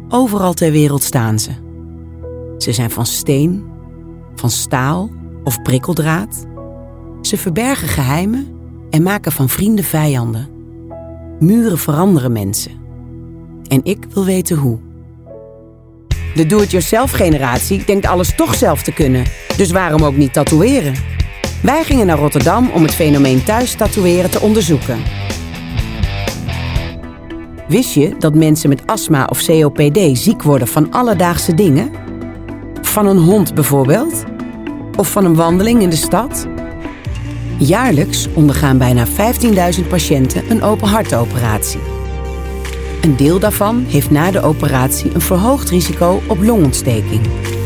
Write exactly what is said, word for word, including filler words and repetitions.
Overal ter wereld staan ze. Ze zijn van steen, van staal of prikkeldraad. Ze verbergen geheimen en maken van vrienden vijanden. Muren veranderen mensen. En ik wil weten hoe. De do-it-yourself-generatie denkt alles toch zelf te kunnen. Dus waarom ook niet tatoeëren? Wij gingen naar Rotterdam om het fenomeen thuis tatoeëren te onderzoeken. Wist je dat mensen met astma of C O P D ziek worden van alledaagse dingen? Van een hond bijvoorbeeld? Of van een wandeling in de stad? Jaarlijks ondergaan bijna vijftienduizend patiënten een openhartoperatie. Een deel daarvan heeft na de operatie een verhoogd risico op longontsteking.